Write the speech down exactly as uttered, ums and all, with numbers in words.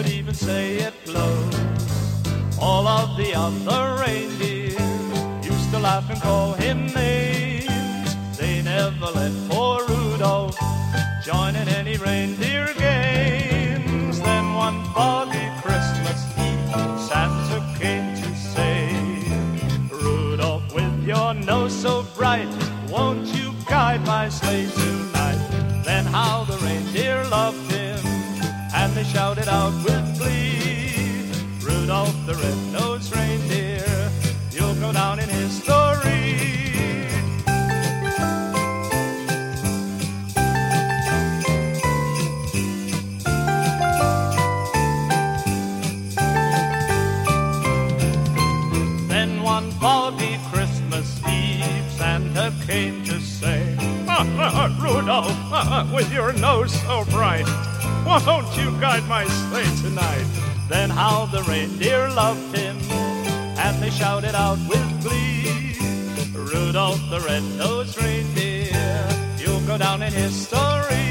would even say it blows. All of the other reindeer used to laugh and call him names. They never let poor Rudolph join in any reindeer games. Then one foggy Christmas Eve, Santa came to say, Rudolph, with your nose so bright, won't you guide my sleigh tonight? Then how the reindeer loved him, and they shouted out with glee, Rudolph the red-nosed reindeer, you'll go down in history. Then one foggy Christmas Eve, Santa came to say, Rudolph, with your nose so bright, won't you guide my sleigh tonight? Then how the reindeer loved him, and they shouted out with glee, Rudolph the red-nosed reindeer, you'll go down in history.